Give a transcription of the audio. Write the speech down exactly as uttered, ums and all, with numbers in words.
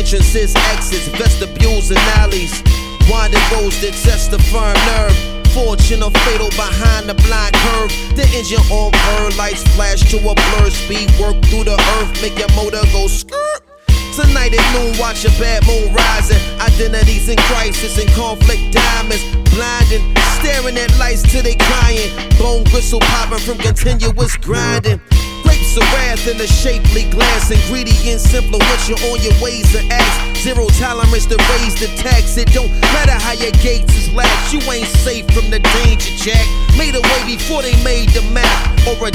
entrances, exits, vestibules, and alleys. Winding roads that test the firm nerve. Fortune or fatal behind the blind curve. The engine on burn, lights flash to a blur. Speed work through the earth, make your motor go skirt. Tonight at noon, watch a bad moon rising. Identities in crisis and conflict diamonds. Blinding, staring at lights till they crying. Bone gristle popping from continuous grinding. Grapes of wrath in a shapely glass. Ingredients influential on your ways and acts. Zero tolerance to raise the tax. It don't matter how your gates is latched. You ain't safe from the danger, Jack. Made a way before they made the map. Or a